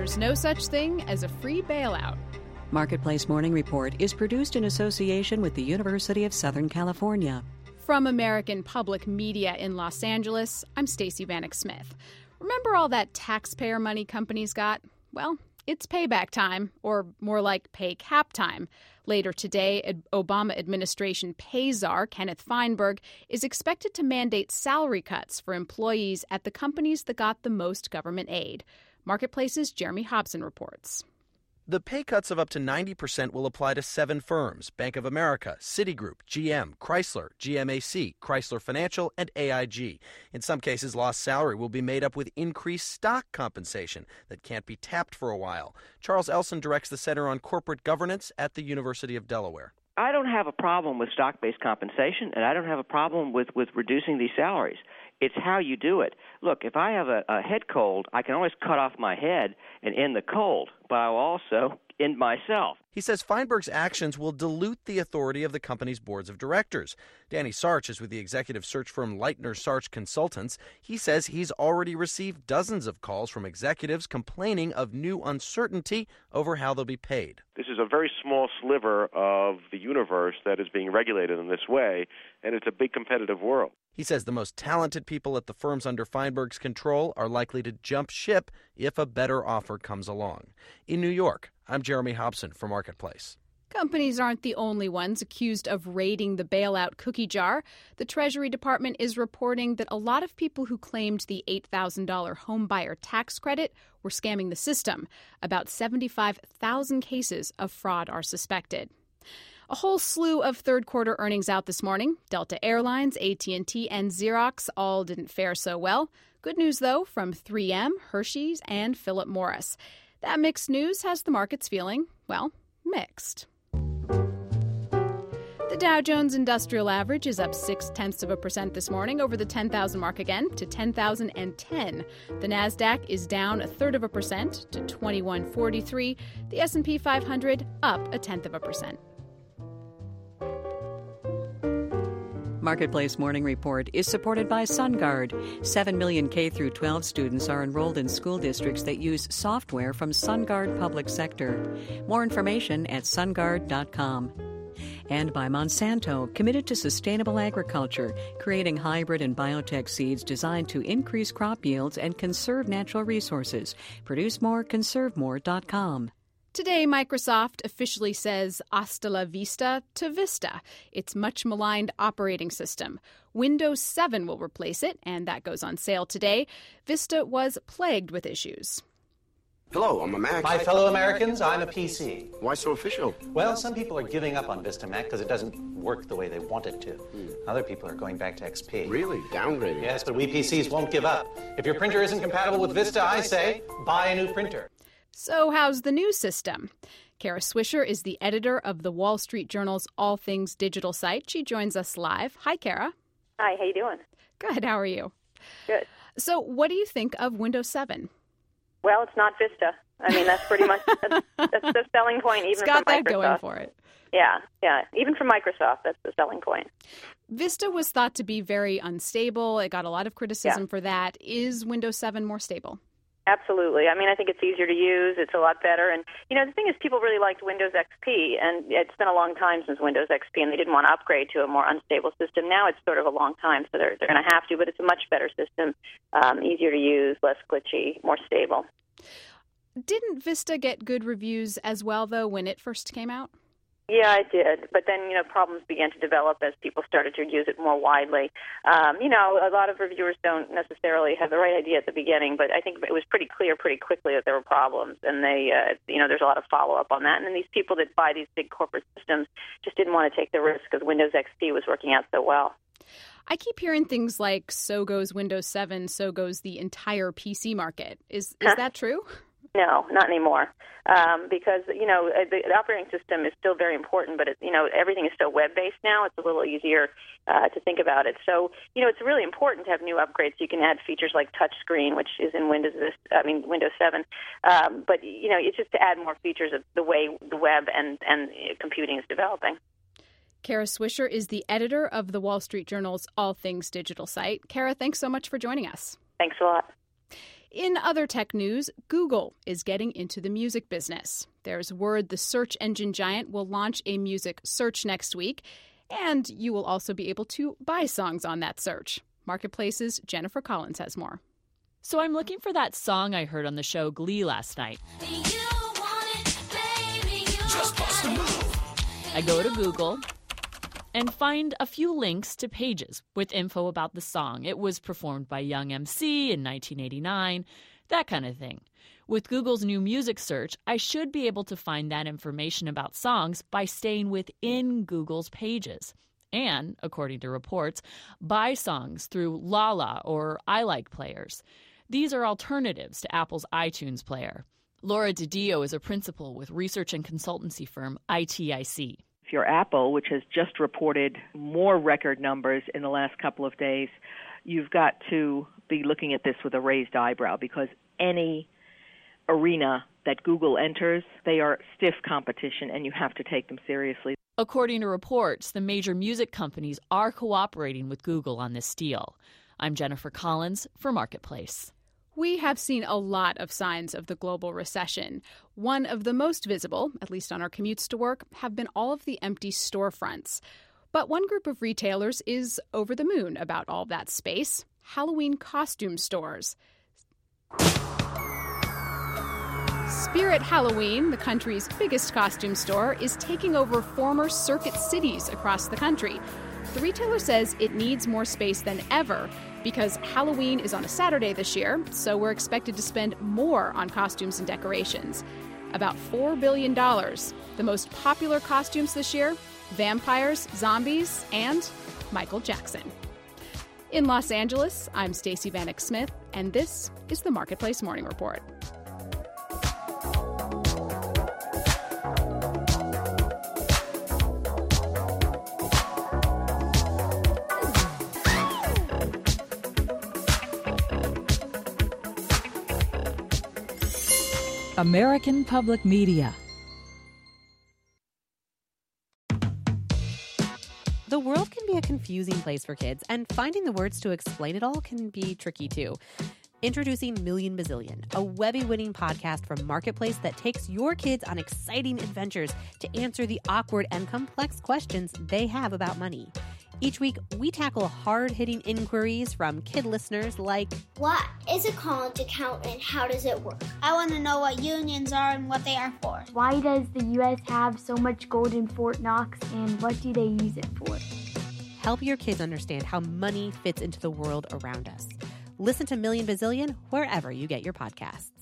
There's no such thing as a free bailout. Marketplace Morning Report is produced in association with the University of Southern California. From American Public Media in Los Angeles, I'm Stacey Vanek Smith. Remember all that taxpayer money companies got? Well, it's payback time, or more like pay cap time. Later today, Obama administration pay czar Kenneth Feinberg is expected to mandate salary cuts for employees at the companies that got the most government aid. Marketplace's Jeremy Hobson reports. The pay cuts of up to 90% will apply to 7 firms: Bank of America, Citigroup, GM, Chrysler, GMAC, Chrysler Financial, and AIG. In some cases, lost salary will be made up with increased stock compensation that can't be tapped for a while. Charles Elson directs the Center on Corporate Governance at the University of Delaware. I don't have a problem with stock-based compensation, and I don't have a problem with reducing these salaries. It's how you do it. Look, if I have a head cold, I can always cut off my head and end the cold, but I will also end myself. He says Feinberg's actions will dilute the authority of the company's boards of directors. Danny Sarch is with the executive search firm Leitner Sarch Consultants. He says he's already received dozens of calls from executives complaining of new uncertainty over how they'll be paid. This is a very small sliver of the universe that is being regulated in this way, and it's a big competitive world. He says the most talented people at the firms under Feinberg's control are likely to jump ship if a better offer comes along. In New York, I'm Jeremy Hobson for Marketplace. Companies aren't the only ones accused of raiding the bailout cookie jar. The Treasury Department is reporting that a lot of people who claimed the $8,000 homebuyer tax credit were scamming the system. About 75,000 cases of fraud are suspected. A whole slew of third-quarter earnings out this morning. Delta Airlines, AT&T, and Xerox all didn't fare so well. Good news, though, from 3M, Hershey's, and Philip Morris. That mixed news has the markets feeling, well, mixed. The Dow Jones Industrial Average is up 0.6% this morning over the 10,000 mark again to 10,010. The Nasdaq is down 0.33% to 2143. The S&P 500 up 0.1%. Marketplace Morning Report is supported by SunGard. 7 million K-12 students are enrolled in school districts that use software from SunGard Public Sector. More information at sungard.com. And by Monsanto, committed to sustainable agriculture, creating hybrid and biotech seeds designed to increase crop yields and conserve natural resources. Produce more, conservemore.com. Today, Microsoft officially says hasta la vista to Vista, its much-maligned operating system. Windows 7 will replace it, and that goes on sale today. Vista was plagued with issues. Hello, I'm a Mac. My fellow Americans, I'm a PC. Why so official? Well, some people are giving up on Vista Mac because it doesn't work the way they want it to. Other people are going back to XP. Really? Downgrading? Yes, but we PCs won't give up. If your printer isn't compatible with Vista, I say, buy a new printer. So how's the new system? Kara Swisher is the editor of the Wall Street Journal's All Things Digital site. She joins us live. Hi, Kara. Hi, how you doing? Good. How are you? Good. So what do you think of Windows 7? Well, it's not Vista. I mean, that's pretty much that's the selling point, even It's got for Microsoft. that going for it. Yeah. Even for Microsoft, that's the selling point. Vista was thought to be very unstable. It got a lot of criticism for that. Is Windows 7 more stable? Absolutely. I mean, I think it's easier to use. It's a lot better. And, the thing is, people really liked Windows XP, and it's been a long time since Windows XP, and they didn't want to upgrade to a more unstable system. Now it's sort of a long time, so they're going to have to, but it's a much better system, easier to use, less glitchy, more stable. Didn't Vista get good reviews as well, though, when it first came out? Yeah, it did. But then, problems began to develop as people started to use it more widely. A lot of reviewers don't necessarily have the right idea at the beginning, but I think it was pretty clear pretty quickly that there were problems, and there's a lot of follow-up on that. And then these people that buy these big corporate systems just didn't want to take the risk because Windows XP was working out so well. I keep hearing things like, so goes Windows 7, so goes the entire PC market. Is that true? No, not anymore, because, the operating system is still very important, but, everything is still web-based now. It's a little easier to think about it. So, it's really important to have new upgrades. You can add features like touchscreen, which is in Windows 7. But, it's just to add more features of the way the web and computing is developing. Kara Swisher is the editor of the Wall Street Journal's All Things Digital site. Kara, thanks so much for joining us. Thanks a lot. In other tech news, Google is getting into the music business. There's word the search engine giant will launch a music search next week, and you will also be able to buy songs on that search. Marketplace's Jennifer Collins has more. So I'm looking for that song I heard on the show Glee last night. I go to Google and find a few links to pages with info about the song. It was performed by Young MC in 1989, that kind of thing. With Google's new music search, I should be able to find that information about songs by staying within Google's pages. And, according to reports, buy songs through Lala or iLike players. These are alternatives to Apple's iTunes player. Laura DiDio is a principal with research and consultancy firm ITIC. If you're Apple, which has just reported more record numbers in the last couple of days, you've got to be looking at this with a raised eyebrow, because any arena that Google enters, they are stiff competition, and you have to take them seriously. According to reports, the major music companies are cooperating with Google on this deal. I'm Jennifer Collins for Marketplace. We have seen a lot of signs of the global recession. One of the most visible, at least on our commutes to work, have been all of the empty storefronts. But one group of retailers is over the moon about all that space: Halloween costume stores. Spirit Halloween, the country's biggest costume store, is taking over former circuit cities across the country. The retailer says it needs more space than ever because Halloween is on a Saturday this year, so we're expected to spend more on costumes and decorations. About $4 billion. The most popular costumes this year: vampires, zombies, and Michael Jackson. In Los Angeles, I'm Stacey Vanek Smith, and this is the Marketplace Morning Report. American Public Media. The world can be a confusing place for kids, and finding the words to explain it all can be tricky too. Introducing Million Bazillion, a Webby-winning podcast from Marketplace that takes your kids on exciting adventures to answer the awkward and complex questions they have about money. Each week, we tackle hard-hitting inquiries from kid listeners like, what is a college account and how does it work? I want to know what unions are and what they are for. Why does the U.S. have so much gold in Fort Knox, and what do they use it for? Help your kids understand how money fits into the world around us. Listen to Million Bazillion wherever you get your podcasts.